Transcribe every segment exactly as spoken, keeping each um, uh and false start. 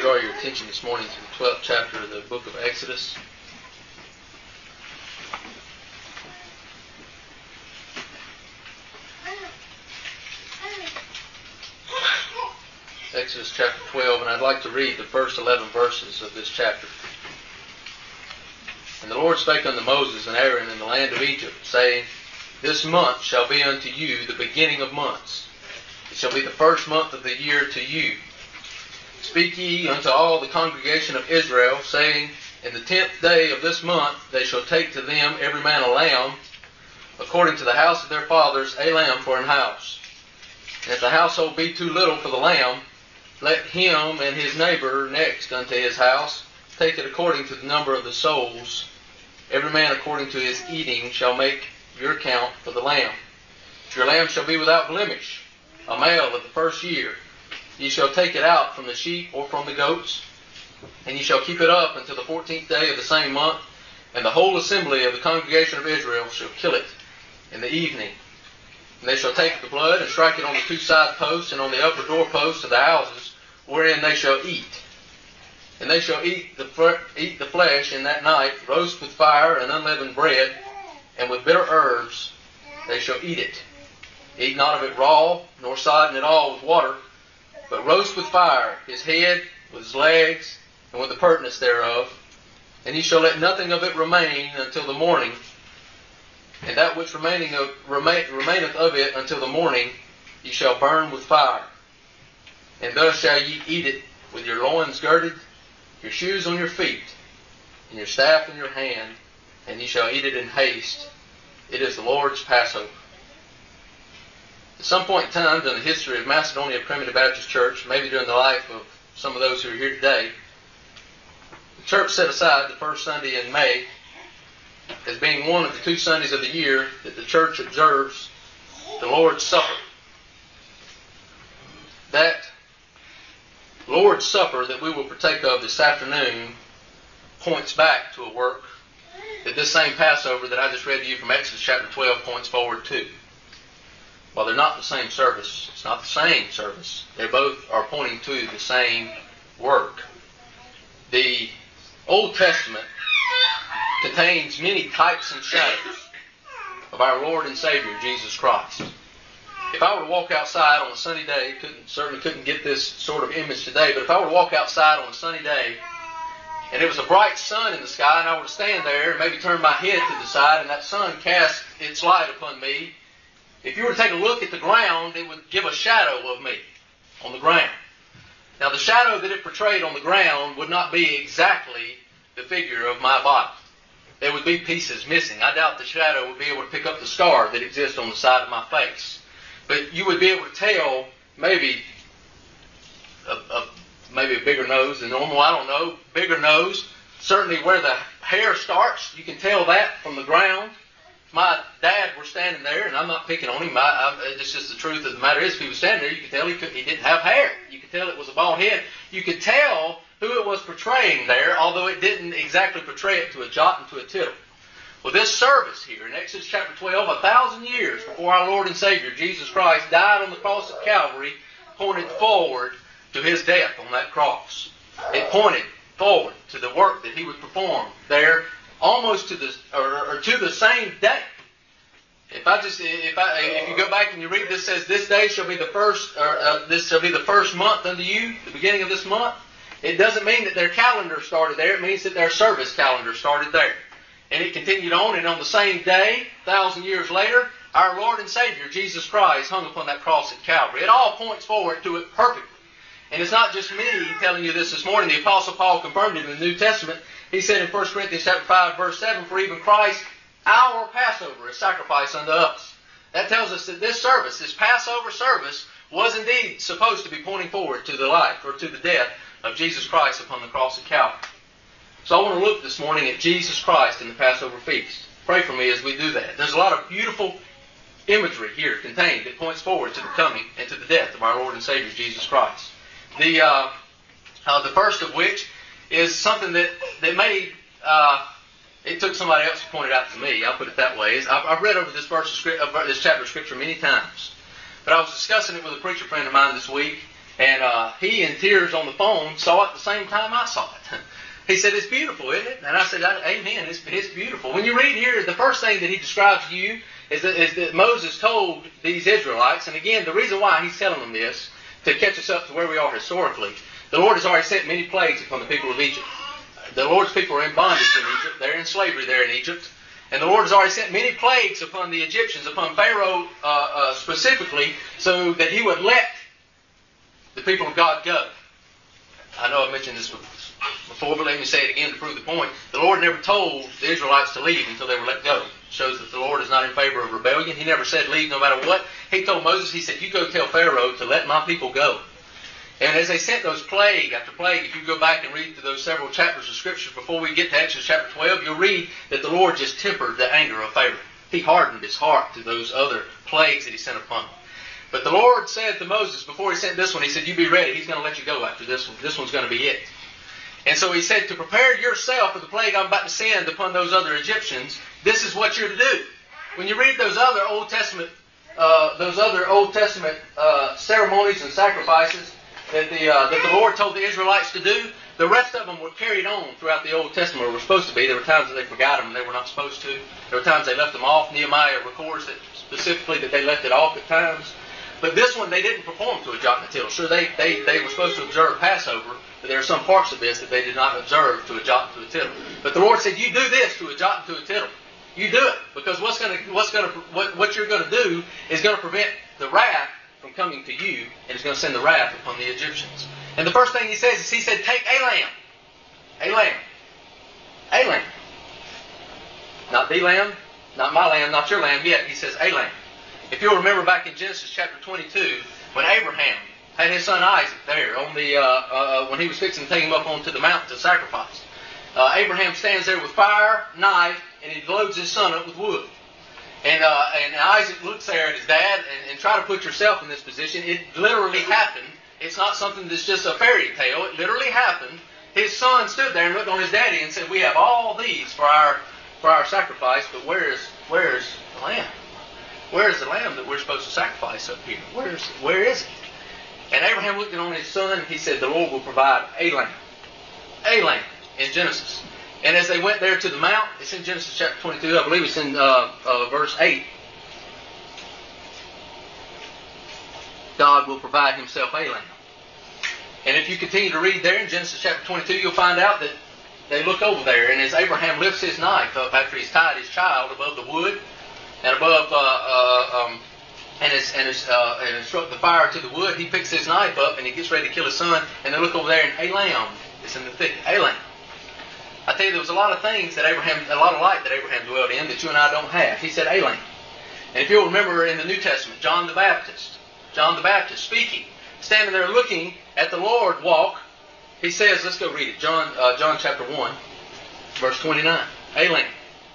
draw your attention this morning to the twelfth chapter of the book of Exodus. Exodus chapter twelve, and I'd like to read the first eleven verses of this chapter. And the Lord spake unto Moses and Aaron in the land of Egypt, saying, This month shall be unto you the beginning of months. It shall be the first month of the year to you. Speak ye unto all the congregation of Israel, saying, In the tenth day of this month they shall take to them every man a lamb, according to the house of their fathers, a lamb for an house. And if the household be too little for the lamb, let him and his neighbor next unto his house take it according to the number of the souls. Every man according to his eating shall make your count for the lamb. Your lamb shall be without blemish, a male of the first year. Ye shall take it out from the sheep or from the goats, and ye shall keep it up until the fourteenth day of the same month, and the whole assembly of the congregation of Israel shall kill it in the evening. And they shall take the blood and strike it on the two side posts and on the upper doorposts of the houses, wherein they shall eat. And they shall eat the, eat the flesh in that night, roast with fire and unleavened bread, and with bitter herbs they shall eat it. Eat not of it raw, nor sodden it all with water, but roast with fire his head, with his legs, and with the purtenance thereof. And ye shall let nothing of it remain until the morning. And that which remaining of, remain, remaineth of it until the morning, ye shall burn with fire. And thus shall ye eat it with your loins girded, your shoes on your feet, and your staff in your hand, and ye shall eat it in haste. It is the Lord's Passover. At some point in time during the history of Macedonia Primitive Baptist Church, maybe during the life of some of those who are here today, the church set aside the first Sunday in May as being one of the two Sundays of the year that the church observes the Lord's Supper. That Lord's Supper that we will partake of this afternoon points back to a work that this same Passover that I just read to you from Exodus chapter twelve points forward to. While they're not the same service, it's not the same service, they both are pointing to the same work. The Old Testament contains many types and shadows of our Lord and Savior, Jesus Christ. If I were to walk outside on a sunny day, couldn't, certainly couldn't get this sort of image today, but if I were to walk outside on a sunny day, and there was a bright sun in the sky, and I were to stand there and maybe turn my head to the side, and that sun cast its light upon me, if you were to take a look at the ground, it would give a shadow of me on the ground. Now, the shadow that it portrayed on the ground would not be exactly the figure of my body. There would be pieces missing. I doubt the shadow would be able to pick up the scar that exists on the side of my face. But you would be able to tell maybe a, a, maybe a bigger nose than normal. I don't know. Bigger nose. Certainly where the hair starts, you can tell that from the ground. My dad were standing there, and I'm not picking on him. I, I, it's just the truth of the matter is, if he was standing there, you could tell he, could, he didn't have hair. You could tell it was a bald head. You could tell who it was portraying there, although it didn't exactly portray it to a jot and to a tittle. Well, this service here in Exodus chapter twelve, a thousand years before our Lord and Savior, Jesus Christ, died on the cross of Calvary, pointed forward to his death on that cross. It pointed forward to the work that he would perform there, almost to the or, or to the same day. If I just if I if you go back and you read this, says this day shall be the first or uh, this shall be the first month unto you, the beginning of this month. It doesn't mean that their calendar started there. It means that their service calendar started there. And it continued on, and on the same day, a thousand years later, our Lord and Savior, Jesus Christ, hung upon that cross at Calvary. It all points forward to it perfectly. And it's not just me telling you this this morning. The Apostle Paul confirmed it in the New Testament. He said in First Corinthians chapter five, verse seven, For even Christ, our Passover, is sacrificed unto us. That tells us that this service, this Passover service, was indeed supposed to be pointing forward to the life or to the death of Jesus Christ upon the cross of Calvary. So I want to look this morning at Jesus Christ in the Passover feast. Pray for me as we do that. There's a lot of beautiful imagery here contained that points forward to the coming and to the death of our Lord and Savior Jesus Christ. The uh, uh, the first of which is something that, that may, uh, it took somebody else to point it out to me. I'll put it that way. I've, I've read over this verse of script, uh, this chapter of Scripture many times. But I was discussing it with a preacher friend of mine this week, And uh, he, in tears on the phone, saw it at the same time I saw it. He said, it's beautiful, isn't it? And I said, amen, it's, it's beautiful. When you read here, the first thing that he describes to you is that, is that Moses told these Israelites, and again, the reason why he's telling them this, to catch us up to where we are historically, the Lord has already sent many plagues upon the people of Egypt. The Lord's people are in bondage in Egypt. They're in slavery there in Egypt. And the Lord has already sent many plagues upon the Egyptians, upon Pharaoh uh, uh, specifically, so that he would let the people of God go. I know I mentioned this before, but let me say it again to prove the point. The Lord never told the Israelites to leave until they were let go. It shows that the Lord is not in favor of rebellion. He never said leave no matter what. He told Moses, he said, you go tell Pharaoh to let my people go. And as they sent those plague after plague, if you go back and read through those several chapters of Scripture before we get to Exodus chapter twelve, you'll read that the Lord just tempered the anger of Pharaoh. He hardened his heart to those other plagues that he sent upon him. But the Lord said to Moses, before he sent this one, he said, you be ready. He's going to let you go after this one. This one's going to be it. And so he said, to prepare yourself for the plague I'm about to send upon those other Egyptians, this is what you're to do. When you read those other Old Testament, uh, those other Old Testament uh, ceremonies and sacrifices that the uh, that the Lord told the Israelites to do, the rest of them were carried on throughout the Old Testament, or were supposed to be. There were times that they forgot them and they were not supposed to. There were times they left them off. Nehemiah records that specifically that they left it off at times. But this one, they didn't perform to a jot and a tittle. Sure, they, they, they were supposed to observe Passover, but there are some parts of this that they did not observe to a jot and to a tittle. But the Lord said, you do this to a jot and to a tittle. You do it, because what's going to what's going to what, what you're going to do is going to prevent the wrath from coming to you, and it's going to send the wrath upon the Egyptians. And the first thing he says is, he said, take a lamb, a lamb, a lamb, not the lamb, not my lamb, not your lamb yet. He says a lamb. If you'll remember back in Genesis chapter twenty-two, when Abraham had his son Isaac there on the uh, uh, when he was fixing to take him up onto the mountain to sacrifice, uh, Abraham stands there with fire, knife, and he loads his son up with wood. And uh, and Isaac looks there at his dad, and, and try to put yourself in this position. It literally happened. It's not something that's just a fairy tale. It literally happened. His son stood there and looked on his daddy and said, "We have all these for our for our sacrifice, but where is where is the lamb? Where is the lamb that we're supposed to sacrifice up here? Where is where is it?" And Abraham looked on his son, and he said, "The Lord will provide a lamb, a lamb." In Genesis. And as they went there to the mount, it's in Genesis chapter twenty-two, I believe it's in uh, uh, verse eight. God will provide himself a lamb. And if you continue to read there in Genesis chapter twenty-two, you'll find out that they look over there, and as Abraham lifts his knife up after he's tied his child above the wood and above uh, uh, um, and has and has uh, and has struck the fire to the wood, he picks his knife up and he gets ready to kill his son. And they look over there, and a lamb is in the thicket. A lamb. I tell you, there was a lot of things that Abraham, a lot of light that Abraham dwelled in that you and I don't have. He said, a lamb. And if you'll remember in the New Testament, John the Baptist, John the Baptist speaking, standing there looking at the Lord walk, he says, let's go read it, John, uh, John chapter one, verse twenty-nine, a lamb.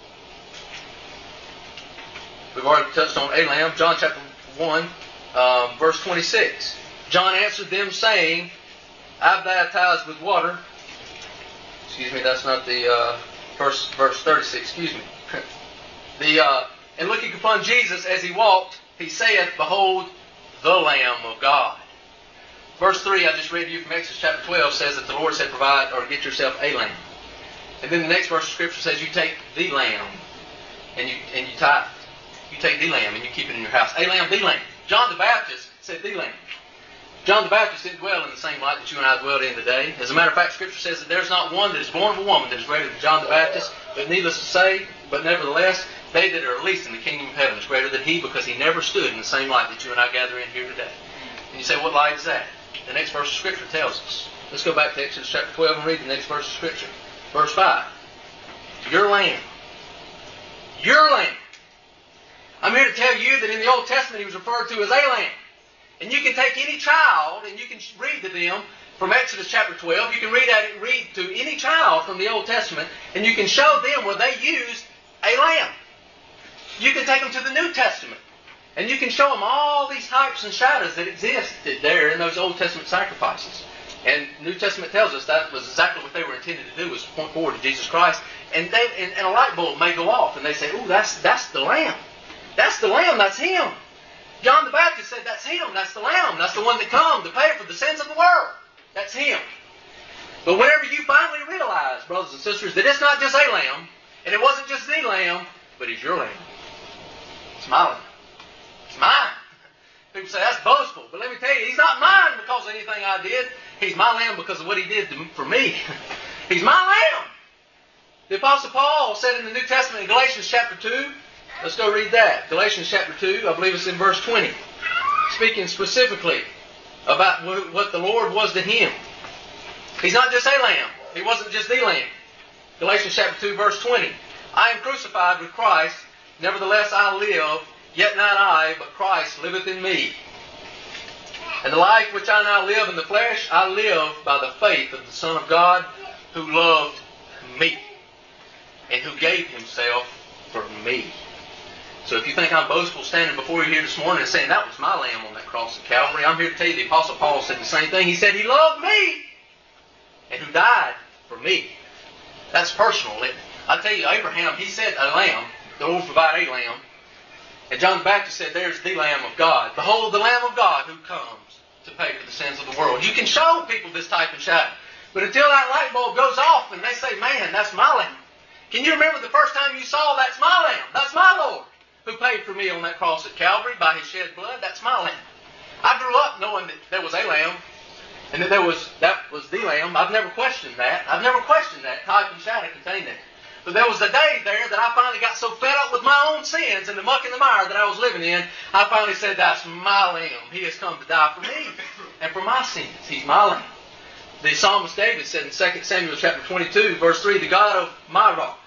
We've already touched on a lamb. John chapter one, um, verse twenty-six. John answered them, saying, I baptize with water. Excuse me, that's not the uh, verse, verse thirty-six, excuse me. the uh, And looking upon Jesus as he walked, he saith, Behold, the Lamb of God. Verse three, I just read to you from Exodus chapter twelve, says that the Lord said, provide or get yourself a lamb. And then the next verse of Scripture says, you take the lamb and you and you tithe. You take the lamb and you keep it in your house. A lamb, the lamb. John the Baptist said the lamb. John the Baptist didn't dwell in the same light that you and I dwell in today. As a matter of fact, Scripture says that there's not one that is born of a woman that is greater than John the Baptist. But needless to say, but nevertheless, they that are least in the kingdom of heaven is greater than he, because he never stood in the same light that you and I gather in here today. And you say, what light is that? The next verse of Scripture tells us. Let's go back to Exodus chapter twelve and read the next verse of Scripture. Verse five. Your lamb. Your lamb. I'm here to tell you that in the Old Testament he was referred to as a lamb. And you can take any child and you can read to them from Exodus chapter twelve. You can read at it, read to any child from the Old Testament, and you can show them where they used a lamb. You can take them to the New Testament, and you can show them all these types and shadows that existed there in those Old Testament sacrifices. And New Testament tells us that was exactly what they were intended to do, was to point forward to Jesus Christ. And they and, and a light bulb may go off, and they say, "Ooh, that's that's the lamb. That's the lamb. That's him." John the Baptist said, that's him, that's the Lamb, that's the one that come to pay for the sins of the world. That's him. But whenever you finally realize, brothers and sisters, that it's not just a lamb, and it wasn't just the lamb, but he's your lamb. It's my lamb. It's mine. People say, that's boastful. But let me tell you, he's not mine because of anything I did. He's my lamb because of what he did to, for me. He's my lamb. The Apostle Paul said in the New Testament in Galatians chapter two, let's go read that. Galatians chapter two, I believe it's in verse twenty. Speaking specifically about what the Lord was to him. He's not just a lamb. He wasn't just the lamb. Galatians chapter two, verse twenty. I am crucified with Christ, nevertheless I live, yet not I, but Christ liveth in me. And the life which I now live in the flesh, I live by the faith of the Son of God, who loved me, and who gave himself for me. So if you think I'm boastful standing before you here this morning and saying that was my lamb on that cross at Calvary, I'm here to tell you the Apostle Paul said the same thing. He said he loved me and who died for me. That's personal. I tell you, Abraham, he said a lamb. The Lord provided a lamb. And John the Baptist said there's the Lamb of God. Behold the Lamb of God who comes to pay for the sins of the world. You can show people this type of shadow. But until that light bulb goes off and they say, man, that's my lamb. Can you remember the first time you saw that's my lamb? That's my Lord who paid for me on that cross at Calvary by his shed blood. That's my lamb. I grew up knowing that there was a lamb and that there was that was the lamb. I've never questioned that. I've never questioned that. Type and shadow contained that. But there was a day there that I finally got so fed up with my own sins and the muck and the mire that I was living in, I finally said, that's my lamb. He has come to die for me and for my sins. He's my lamb. The psalmist David said in Second Samuel chapter twenty-two, verse three, the God of my rock.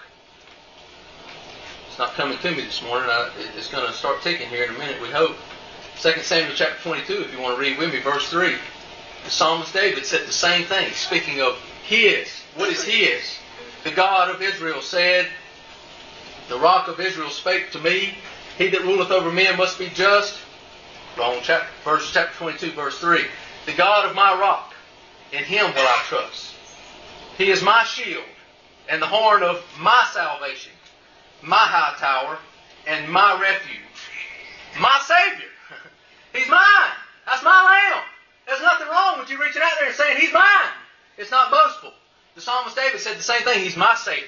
It's not coming to me this morning. I, it's going to start ticking here in a minute, we hope. Second Samuel chapter twenty-two, if you want to read with me, verse three. The psalmist David said the same thing, speaking of his. What is his? The God of Israel said, the rock of Israel spake to me, he that ruleth over men must be just. Wrong chapter, verse chapter twenty-two, verse three. The God of my rock, in him will I trust. He is my shield and the horn of my salvation, my high tower and my refuge, my Savior. He's mine. That's my lamb. There's nothing wrong with you reaching out there and saying, he's mine. It's not boastful. The psalmist David said the same thing. He's my Savior.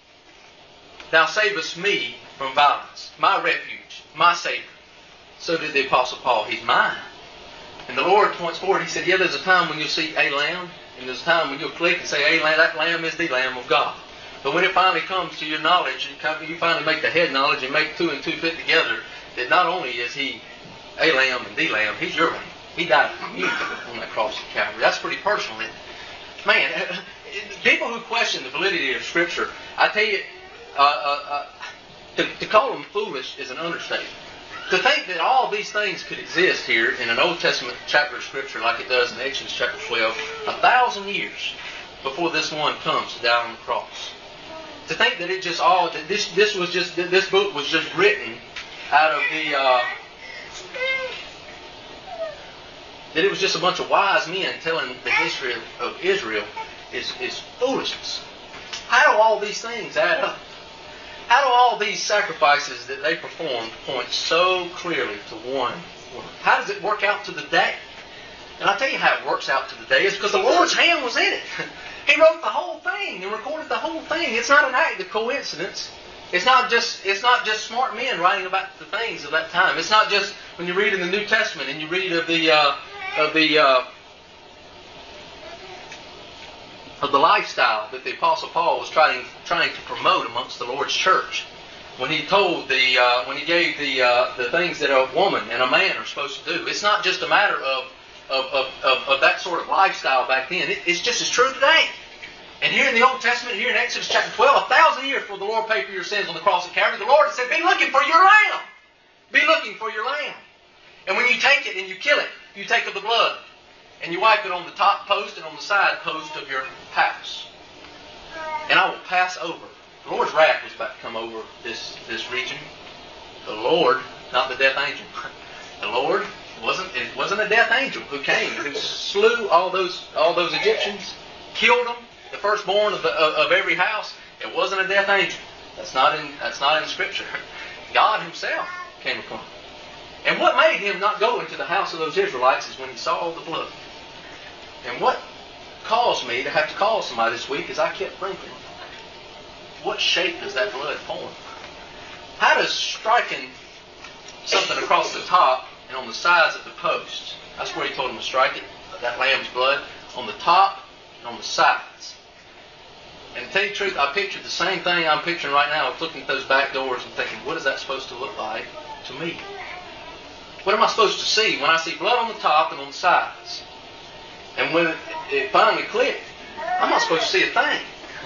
Thou savest me from violence. My refuge. My Savior. So did the Apostle Paul. He's mine. And the Lord points forward. He said, yeah, there's a time when you'll see a lamb. And there's a time when you'll click and say, a lamb, that lamb is the Lamb of God. But when it finally comes to your knowledge, you finally make the head knowledge and make two and two fit together, that not only is he a lamb and the lamb, he's your lamb. He died for you on that cross at Calvary. That's pretty personal, isn't it? Man, people who question the validity of Scripture, I tell you, uh, uh, uh, to, to call them foolish is an understatement. To think that all these things could exist here in an Old Testament chapter of Scripture like it does in Exodus chapter twelve, a thousand years before this one comes to die on the cross. To think that it just all, that this this was just, this book was just written out of the, uh, that it was just a bunch of wise men telling the history of, of Israel is, is foolishness. How do all these things add up? How do all these sacrifices that they performed point so clearly to one? How does it work out to the day? And I'll tell you how it works out to the day. It's because the Lord's hand was in it. He wrote the whole thing and recorded the whole thing. It's not an act of coincidence. It's not just it's not just smart men writing about the things of that time. It's not just when you read in the New Testament and you read of the uh, of the uh, of the lifestyle that the Apostle Paul was trying trying to promote amongst the Lord's church. When he told the uh, when he gave the uh, the things that a woman and a man are supposed to do. It's not just a matter of of of, of, of that sort of lifestyle back then. It, it's just as true today. And here in the Old Testament, here in Exodus chapter twelve, a thousand years before the Lord paid for your sins on the cross of Calvary, the Lord said, be looking for your lamb. Be looking for your lamb. And when you take it and you kill it, you take of the blood and you wipe it on the top post and on the side post of your house. And I will pass over. The Lord's wrath was about to come over this, this region. The Lord, not the death angel. The Lord wasn't it wasn't a death angel who came, who slew all those all those Egyptians, killed them. The firstborn of, the, of, of every house, it wasn't a death angel. That's not in that's not in Scripture. God Himself came upon them. And what made him not go into the house of those Israelites is when he saw the blood. And what caused me to have to call somebody this week is I kept thinking, what shape does that blood form? How does striking something across the top and on the sides of the post, that's where he told him to strike it, that lamb's blood, on the top and on the sides. And to tell you the truth, I pictured the same thing I'm picturing right now, looking at those back doors and thinking, what is that supposed to look like to me? What am I supposed to see when I see blood on the top and on the sides? And when it, it finally clicked, I'm not supposed to see a thing.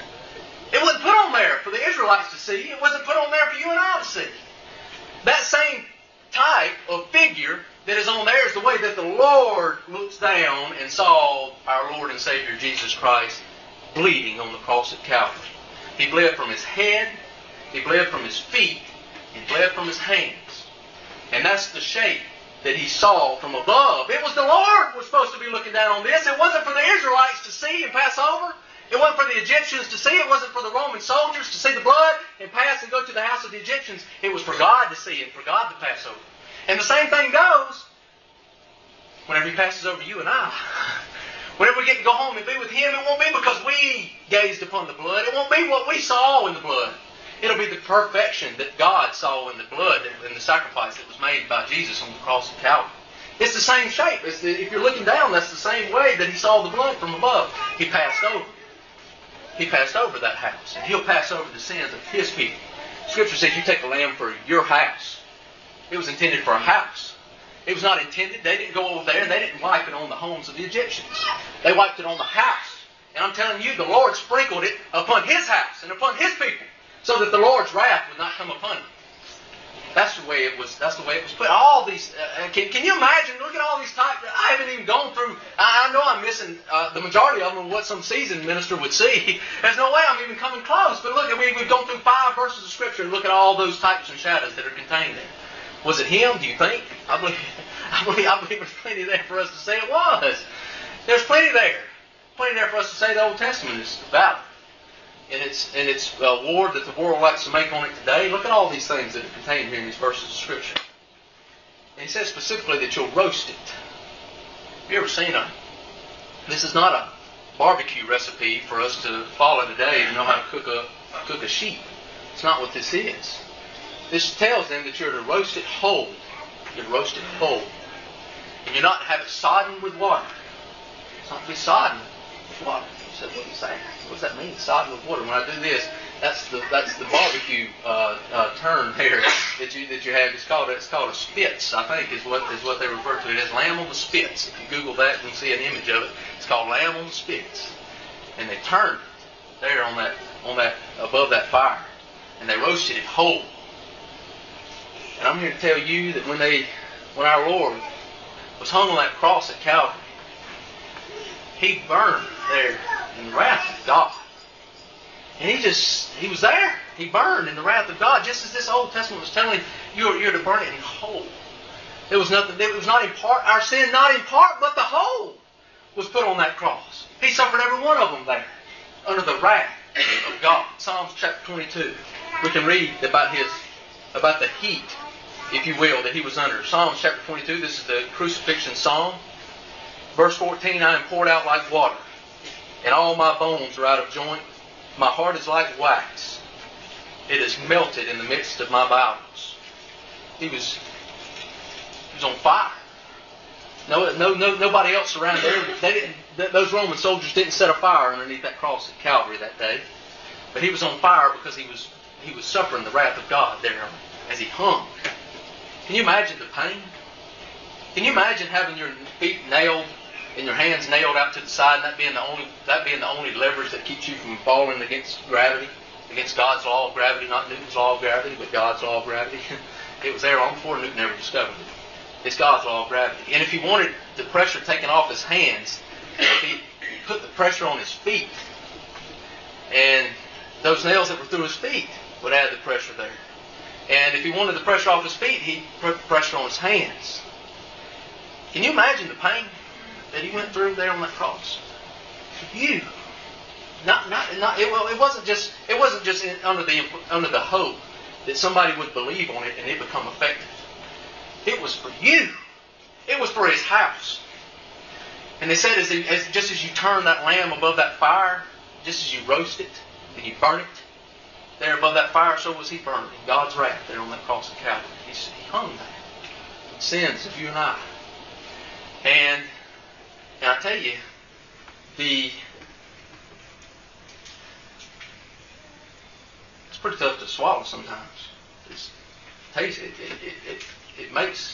It wasn't put on there for the Israelites to see. It wasn't put on there for you and I to see. That same type of figure that is on there is the way that the Lord looks down and saw our Lord and Savior Jesus Christ bleeding on the cross at Calvary. He bled from his head, he bled from his feet, he bled from his hands. And that's the shape that he saw from above. It was the Lord who was supposed to be looking down on this. It wasn't for the Israelites to see and pass over. It wasn't for the Egyptians to see. It wasn't for the Roman soldiers to see the blood and pass and go to the house of the Egyptians. It was for God to see and for God to pass over. And the same thing goes whenever he passes over you and I. Whenever we get to go home and be with him, it won't be because we gazed upon the blood. It won't be what we saw in the blood. It'll be the perfection that God saw in the blood and the sacrifice that was made by Jesus on the cross of Calvary. It's the same shape. It's the, if you're looking down, that's the same way that he saw the blood from above. He passed over. He passed over that house. And he'll pass over the sins of his people. Scripture says you take a lamb for your house. It was intended for a house. It was not intended. They didn't go over there and they didn't wipe it on the homes of the Egyptians. They wiped it on the house. And I'm telling you, the Lord sprinkled it upon his house and upon his people so that the Lord's wrath would not come upon him. That's the way it was. That's the way it was put. All these. Uh, can, can you imagine? Look at all these types. I haven't even gone through. I, I know I'm missing uh, the majority of them. Of what some seasoned minister would see. There's no way I'm even coming close. But look, we, we've gone through five verses of Scripture and look at all those types and shadows that are contained there. Was it him? Do you think? I believe. I believe. I believe there's plenty there for us to say it was. There's plenty there. Plenty there for us to say the Old Testament is valid. And its and its uh, war that the world likes to make on it today. Look at all these things that are contained here in these verses of Scripture. And he says specifically that you'll roast it. Have you ever seen a... This is not a barbecue recipe for us to follow today to know how to cook a cook a sheep. It's not what this is. This tells them that you're to roast it whole. You're to roast it whole. And you're not to have it sodden with water. It's not to be sodden with water. You said, what are you saying? What does that mean, sodden with water? When I do this, that's the that's the barbecue uh, uh, term there that you that you have. It's called it's called a spits, I think, is what is what they refer to it as. Lamb on the spits. If you Google that, you can see an image of it. It's called lamb on the spits, and they turned it there on that on that above that fire, and they roasted it whole. And I'm here to tell you that when they when our Lord was hung on that cross at Calvary, he burned there in the wrath of God. And he just, he was there. He burned in the wrath of God, just as this Old Testament was telling you, you're to burn it in whole. There was nothing, it was not in part, our sin not in part, but the whole was put on that cross. He suffered every one of them there, under the wrath of God. Psalms chapter twenty-two. We can read about his, about the heat, if you will, that he was under. Psalms chapter twenty-two, this is the crucifixion psalm. Verse fourteen, I am poured out like water, and all my bones are out of joint. My heart is like wax. It is melted in the midst of my bowels. He was, he was on fire. No, no, no, nobody else around there. They didn't. Those Roman soldiers didn't set a fire underneath that cross at Calvary that day. But he was on fire because he was he was suffering the wrath of God there as he hung. Can you imagine the pain? Can you imagine having your feet nailed and your hands nailed out to the side, and that being the only that being the only leverage that keeps you from falling against gravity, against God's law of gravity, not Newton's law of gravity, but God's law of gravity? It was there long before Newton ever discovered it. It's God's law of gravity. And if he wanted the pressure taken off his hands, he put the pressure on his feet, and those nails that were through his feet would add the pressure there. And if he wanted the pressure off his feet, he put the pressure on his hands. Can you imagine the pain that he went through there on that cross? You, not, not, not. It, well, it wasn't just. It wasn't just in, under the under the hope that somebody would believe on it and it become effective. It was for you. It was for his house. And they said, as, as just as you turn that lamb above that fire, just as you roast it and you burn it, there above that fire, so was he burned in God's wrath there on that cross of Calvary. He, he hung there. Sins of you and I. And, and I tell you, the it's pretty tough to swallow sometimes. It's, taste it, it, it, it, it makes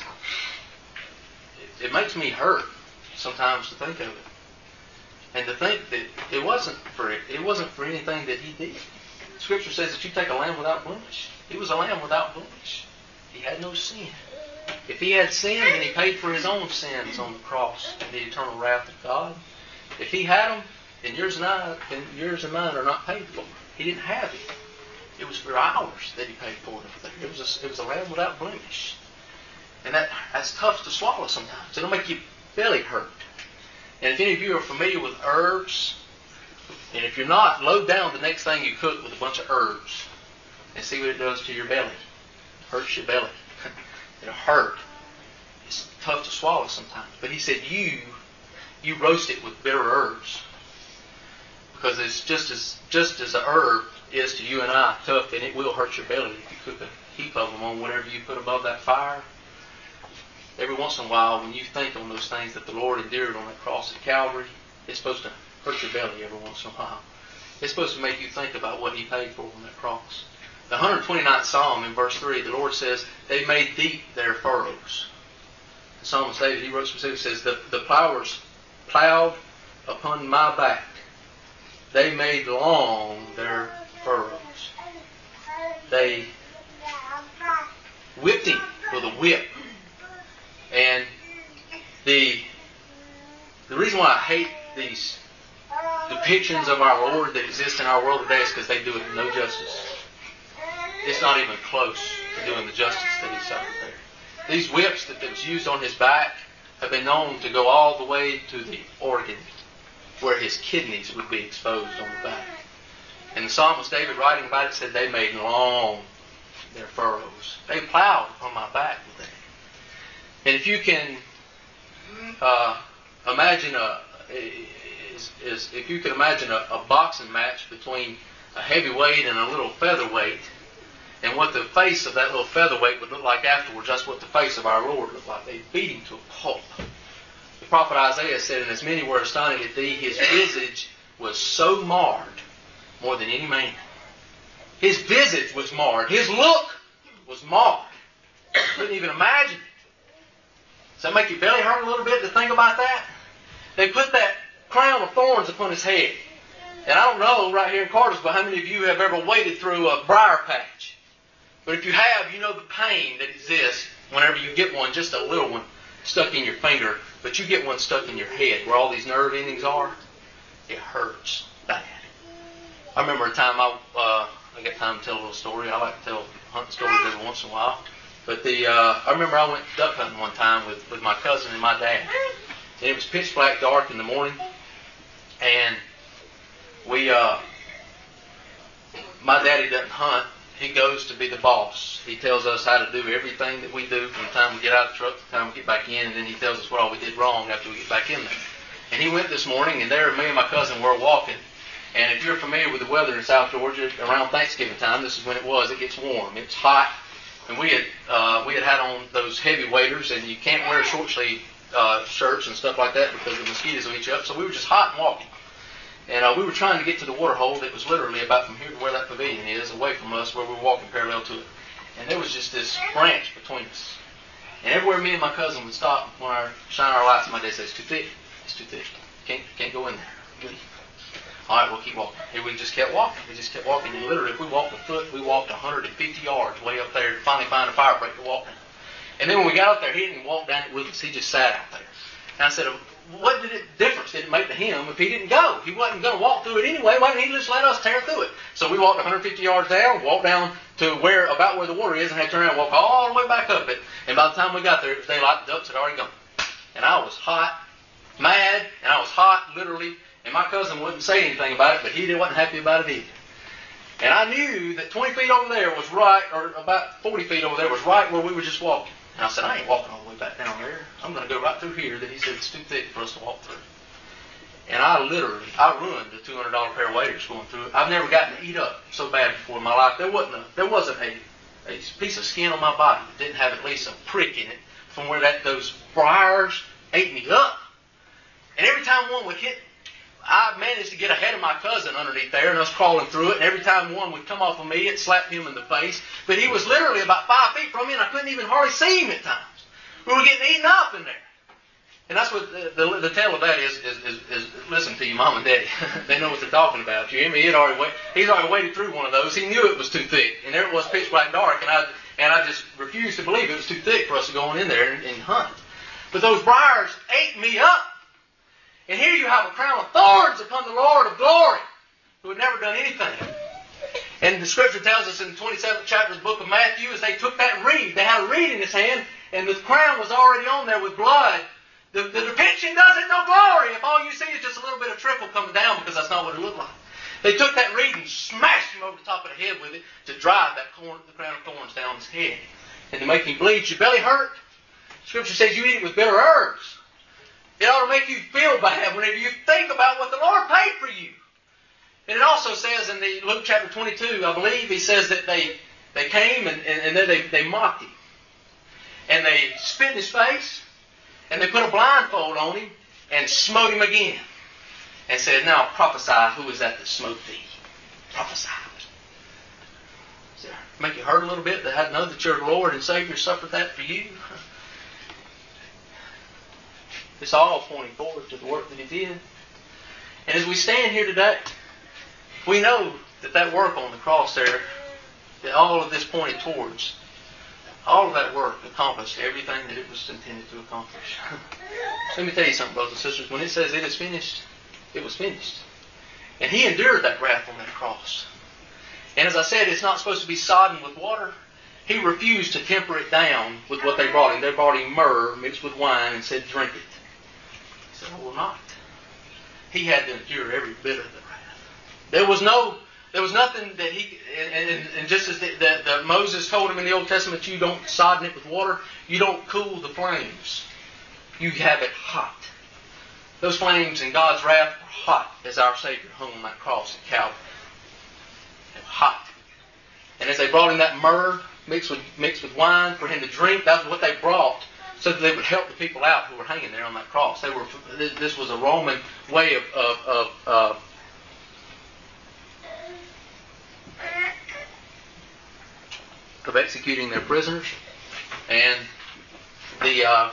it, it makes me hurt sometimes to think of it, and to think that it wasn't for it, it wasn't for anything that he did. Scripture says that you take a lamb without blemish. He was a lamb without blemish. He had no sin. If he had sin, then he paid for his own sins on the cross and the eternal wrath of God. If he had them, then yours and I, then yours and mine are not paid for. He didn't have it. It was for ours that he paid for it. It was a, it was a lamb without blemish, and that that's tough to swallow sometimes. It'll make your belly hurt. And if any of you are familiar with herbs, and if you're not, load down the next thing you cook with a bunch of herbs and see what it does to your belly. It hurts your belly. It'll hurt. It's tough to swallow sometimes. But he said, you, you roast it with bitter herbs. Because it's just as just as a herb is to you and I tough, and it will hurt your belly if you cook a heap of them on whatever you put above that fire. Every once in a while, when you think on those things that the Lord endured on that cross at Calvary, it's supposed to hurt your belly every once in a while. It's supposed to make you think about what he paid for on that cross. The one hundred twenty-ninth Psalm in verse three, the Lord says, they made deep their furrows. The psalmist David, he wrote specifically, says, the, the plowers plowed upon my back. They made long their furrows. They whipped him with a whip. And the the reason why I hate these depictions of our Lord that exist in our world today is because they do it no justice. It's not even close to doing the justice that he suffered there. These whips that was used on his back have been known to go all the way to the organ where his kidneys would be exposed on the back. And the psalmist David, writing about it, said they made long their furrows. They plowed upon my back with that. And if you can uh, imagine a, is, is if you can imagine a, a boxing match between a heavyweight and a little featherweight, and what the face of that little featherweight would look like afterwards, that's what the face of our Lord looked like. They beat him to a pulp. The prophet Isaiah said, and as many were astonished at thee, his visage was so marred, more than any man. His visage was marred. His look was marred. You couldn't even imagine it. Does that make your belly hurt a little bit to think about that? They put that crown of thorns upon his head. And I don't know right here in Cartersville how many of you have ever waded through a briar patch. But if you have, you know the pain that exists whenever you get one, just a little one, stuck in your finger. But you get one stuck in your head where all these nerve endings are. It hurts bad. I remember a time, I uh, I got time to tell a little story. I like to tell hunting stories every once in a while. But the uh, I remember I went duck hunting one time with, with my cousin and my dad. And it was pitch black dark in the morning. And we, uh, my daddy doesn't hunt. He goes to be the boss. He tells us how to do everything that we do from the time we get out of the truck to the time we get back in, and then he tells us what all we did wrong after we get back in there. And he went this morning, and there me and my cousin were walking. And if you're familiar with the weather in South Georgia, around Thanksgiving time, this is when it was, it gets warm. It's hot. And we had uh, we had had on those heavy waders, and you can't wear short sleeve uh, shirts and stuff like that because the mosquitoes will eat you up. So we were just hot and walking. And uh, we were trying to get to the water hole that was literally about from here to where that pavilion is, away from us, where we were walking parallel to it. And there was just this branch between us. And everywhere me and my cousin would stop when I shine our lights, my dad says, it's too thick. It's too thick. Can't, can't go in there. All right, we'll keep walking. And we just kept walking. We just kept walking. And literally, if we walked a foot, we walked one hundred fifty yards way up there to finally find a fire break to walk down. And then when we got up there, he didn't walk down it with us. He just sat out there. And I said, what did it difference did it make to him if he didn't go? He wasn't going to walk through it anyway. Why didn't he just let us tear through it? So we walked one hundred fifty yards down, walked down to where about where the water is, and had to turn around and walk all the way back up it. And by the time we got there, it was daylight. The ducks had already gone. And I was hot, mad, and I was hot, literally. And my cousin wouldn't say anything about it, but he wasn't happy about it either. And I knew that twenty feet over there was right, or about forty feet over there was right where we were just walking. And I said, I ain't walking all the way back down there. I'm going to go right through here that he said it's too thick for us to walk through. And I literally, I ruined a two hundred dollar pair of waders going through it. I've never gotten to eat up so bad before in my life. There wasn't a, there wasn't a, a piece of skin on my body that didn't have at least a prick in it from where that those briars ate me up. And every time one would hit, I managed to get ahead of my cousin underneath there and us crawling through it. And every time one would come off of me, it slapped him in the face. But he was literally about five feet from me and I couldn't even hardly see him at times. We were getting eaten up in there. And that's what the, the, the tale of that is, is, is, is listen to your mom and daddy. They know what they're talking about. You hear me? He'd already, wait, he'd already waded through one of those. He knew it was too thick. And there it was pitch black dark. And I, and I just refused to believe it was too thick for us to go on in there and, and hunt. But those briars ate me up. And here you have a crown of thorns upon the Lord of glory, who had never done anything. And the scripture tells us in the twenty-seventh chapter of the book of Matthew, as they took that reed, they had a reed in his hand, and the crown was already on there with blood. The, the depiction doesn't no glory if all you see is just a little bit of trickle coming down, because that's not what it looked like. They took that reed and smashed him over the top of the head with it to drive that corn, the crown of thorns down his head. And to make him bleed, your belly hurt. Scripture says you eat it with bitter herbs. It ought to make you feel bad whenever you think about what the Lord paid for you. And it also says in the Luke chapter twenty-two, I believe, he says that they, they came and, and, and then they, they mocked him. And they spit in his face, and they put a blindfold on him, and smote him again. And said, now prophesy, who is that that smote thee? Prophesy. Does it make you hurt a little bit to know that your Lord and Savior suffered that for you? It's all pointing forward to the work that he did. And as we stand here today, we know that that work on the cross there, that all of this pointed towards, all of that work accomplished everything that it was intended to accomplish. So let me tell you something, brothers and sisters. When it says it is finished, it was finished. And he endured that wrath on that cross. And as I said, it's not supposed to be sodden with water. He refused to temper it down with what they brought him. They brought him myrrh mixed with wine and said, drink it. He said, I will not. He had to endure every bit of the wrath. There was no, there was nothing that he, and, and, and just as the, the, the Moses told him in the Old Testament, you don't sodden it with water, you don't cool the flames. You have it hot. Those flames in God's wrath were hot as our Savior hung on that cross at Calvary. They were hot. And as they brought him that myrrh mixed with, mixed with wine for him to drink, that was what they brought, so that they would help the people out who were hanging there on that cross. They were. This was a Roman way of of, of uh, of executing their prisoners, and the. Uh,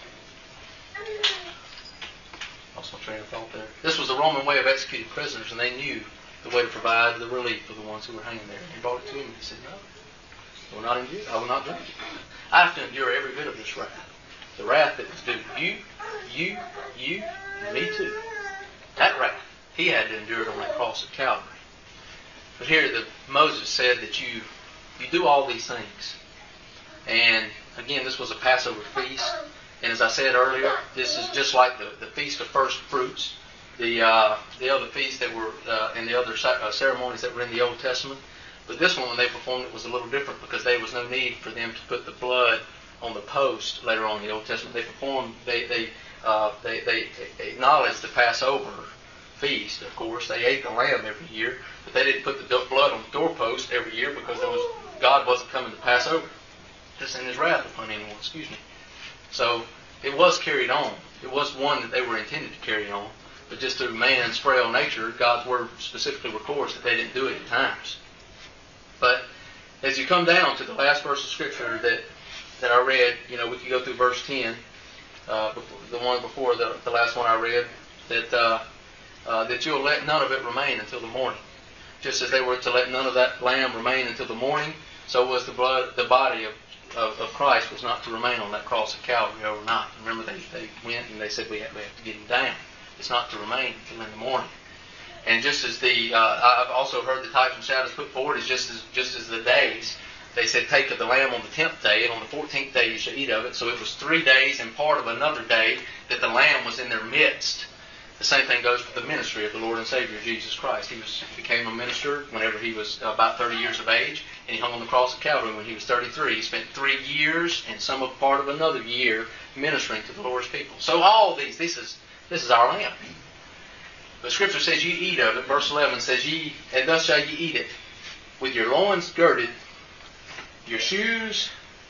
lost my train of thought there. This was a Roman way of executing prisoners, and they knew the way to provide the relief for the ones who were hanging there. And he brought it to him, and he said, "No, I will not endure. I will not drink it. I have to endure every bit of this wrath." The wrath that was due to you, you, you, and me too. That wrath, he had to endure it on that cross at Calvary. But here the, Moses said that you you do all these things. And again, this was a Passover feast. And as I said earlier, this is just like the, the Feast of First Fruits, the uh, the other feasts that were uh, and the other uh, ceremonies that were in the Old Testament. But this one, when they performed it, was a little different because there was no need for them to put the blood on the post later on in the Old Testament. They performed, they they uh, they, they acknowledged the Passover feast. Of course, they ate the lamb every year, but they didn't put the blood on the doorpost every year because there was God wasn't coming to pass over, to send His wrath upon anyone. Excuse me. So it was carried on. It was one that they were intended to carry on, but just through man's frail nature, God's word specifically records that they didn't do it at times. But as you come down to the last verse of Scripture that that I read, you know, we could go through verse ten, uh, before, the one before the, the last one I read, that uh, uh, that you'll let none of it remain until the morning. Just as they were to let none of that lamb remain until the morning, so was the blood, the body of, of, of Christ was not to remain on that cross of Calvary overnight. Remember, they, they went and they said we have, we have to get him down. It's not to remain until in the morning. And just as the, uh, I've also heard the types and shadows put forward is just as just as the days. They said, take of the lamb on the tenth day, and on the fourteenth day you shall eat of it. So it was three days and part of another day that the lamb was in their midst. The same thing goes for the ministry of the Lord and Savior Jesus Christ. He was became a minister whenever he was about thirty years of age, and he hung on the cross of Calvary when he was thirty-three. He spent three years and some of part of another year ministering to the Lord's people. So all these, this is this is our lamb. The Scripture says, "You eat of it." Verse eleven says, "Ye and thus shall ye eat it, with your loins girded, your shoes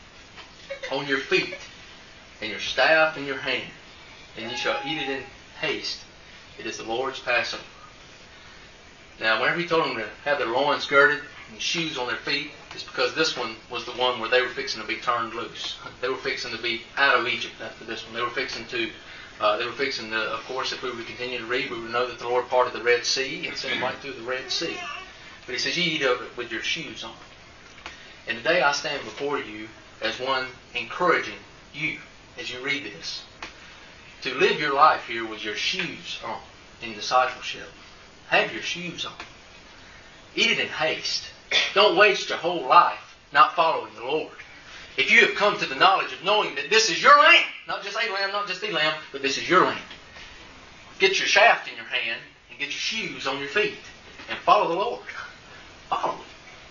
on your feet, and your staff in your hand, and ye shall eat it in haste. It is the Lord's Passover." Now, whenever he told them to have their loins girded and shoes on their feet, it's because this one was the one where they were fixing to be turned loose. They were fixing to be out of Egypt after this one. They were fixing to, uh, they were fixing to, of course, if we would continue to read, we would know that the Lord parted the Red Sea and sent them right through the Red Sea. But he says, "You eat of it with your shoes on." And today I stand before you as one encouraging you as you read this, to live your life here with your shoes on in discipleship. Have your shoes on. Eat it in haste. Don't waste your whole life not following the Lord. If you have come to the knowledge of knowing that this is your lamb, not just a lamb, not just the lamb, but this is your lamb, get your shaft in your hand and get your shoes on your feet and follow the Lord. Follow Him.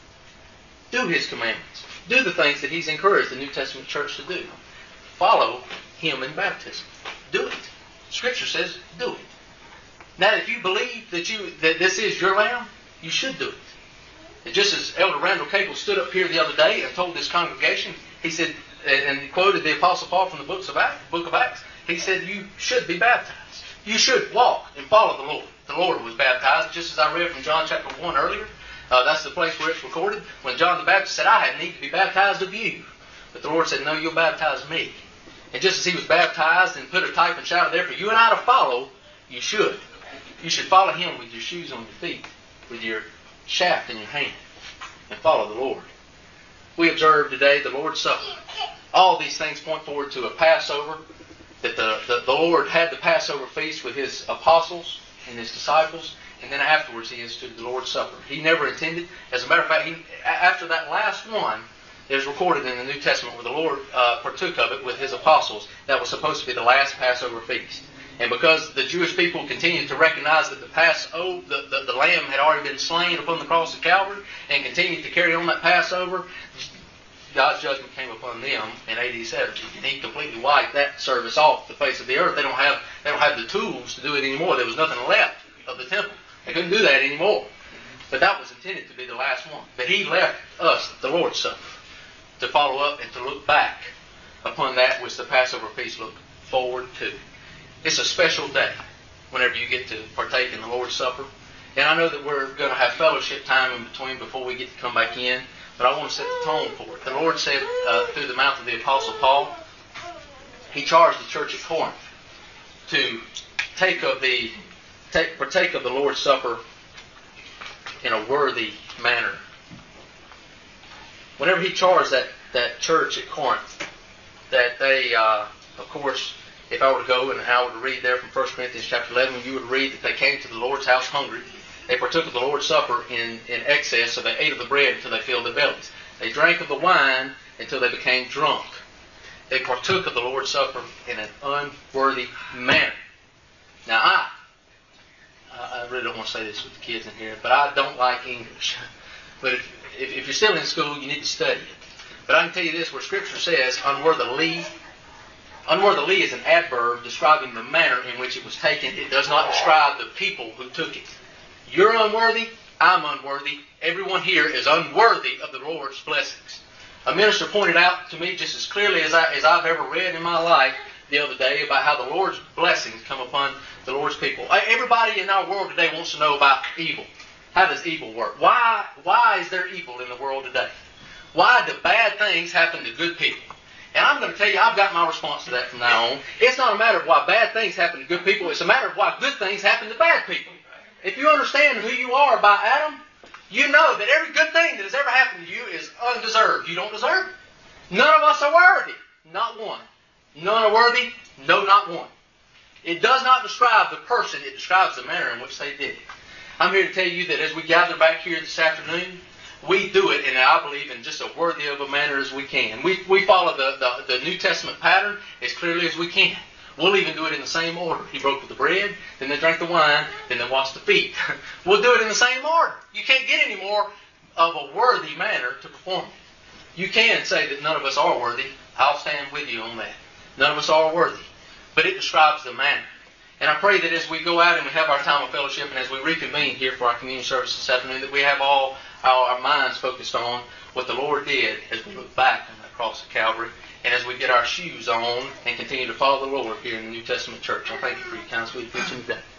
Do His commandments. Do the things that He's encouraged the New Testament church to do. Follow Him in baptism. Do it. Scripture says, do it. Now, if you believe that you that this is your lamb, you should do it. And just as Elder Randall Cable stood up here the other day and told this congregation, he said, and he quoted the Apostle Paul from the books of Acts, book of Acts, he said, you should be baptized. You should walk and follow the Lord. The Lord was baptized, just as I read from John chapter one earlier. Uh, that's the place where it's recorded. When John the Baptist said, "I have need to be baptized of you." But the Lord said, "No, you'll baptize me." And just as He was baptized and put a type and shadow there for you and I to follow, you should. You should follow Him with your shoes on your feet, with your shaft in your hand, and follow the Lord. We observe today the Lord's Supper. All these things point forward to a Passover, that the, the, the Lord had the Passover feast with His apostles and His disciples, and then afterwards He instituted the Lord's Supper. He never intended, as a matter of fact, he, after that last one, it is recorded in the New Testament where the Lord uh, partook of it with His apostles. That was supposed to be the last Passover feast. And because the Jewish people continued to recognize that the Passover, the, the, the Lamb had already been slain upon the cross of Calvary, and continued to carry on that Passover, God's judgment came upon them in A D seventy, and He completely wiped that service off the face of the earth. They don't have they don't have the tools to do it anymore. There was nothing left of the temple. They couldn't do that anymore. But that was intended to be the last one. But He left us the Lord's Supper to follow up and to look back upon that which the Passover feast looked forward to. It's a special day whenever you get to partake in the Lord's Supper. And I know that we're going to have fellowship time in between before we get to come back in, but I want to set the tone for it. The Lord said uh, through the mouth of the Apostle Paul, He charged the church at Corinth to take of the take, partake of the Lord's Supper in a worthy manner. Whenever he charged that, that church at Corinth, that they, uh, of course, if I were to go and I were to read there from First Corinthians chapter eleven, you would read that they came to the Lord's house hungry. They partook of the Lord's Supper in, in excess, so they ate of the bread until they filled their bellies. They drank of the wine until they became drunk. They partook of the Lord's Supper in an unworthy manner. Now, I, I really don't want to say this with the kids in here, but I don't like English. But if, if, if you're still in school, you need to study it. But I can tell you this, where Scripture says unworthily, unworthily is an adverb describing the manner in which it was taken. It does not describe the people who took it. You're unworthy, I'm unworthy. Everyone here is unworthy of the Lord's blessings. A minister pointed out to me just as clearly as, I, as I've ever read in my life the other day about how the Lord's blessings come upon the Lord's people. Everybody in our world today wants to know about evil. How does evil work? Why, why is there evil in the world today? Why do bad things happen to good people? And I'm going to tell you, I've got my response to that from now on. It's not a matter of why bad things happen to good people. It's a matter of why good things happen to bad people. If you understand who you are by Adam, you know that every good thing that has ever happened to you is undeserved. You don't deserve it. None of us are worthy. Not one. None are worthy. No, not one. It does not describe the person. It describes the manner in which they did it. I'm here to tell you that as we gather back here this afternoon, we do it, and I believe, in just as worthy of a manner as we can. We, we follow the, the, the New Testament pattern as clearly as we can. We'll even do it in the same order. He broke the bread, then they drank the wine, then they washed the feet. We'll do it in the same order. You can't get any more of a worthy manner to perform it. You can say that none of us are worthy. I'll stand with you on that. None of us are worthy. But it describes the manner. And I pray that as we go out and we have our time of fellowship and as we reconvene here for our communion service this afternoon, that we have all our, our minds focused on what the Lord did as we look back on that cross of Calvary and as we get our shoes on and continue to follow the Lord here in the New Testament church. I thank you for your kind, sweet preaching today.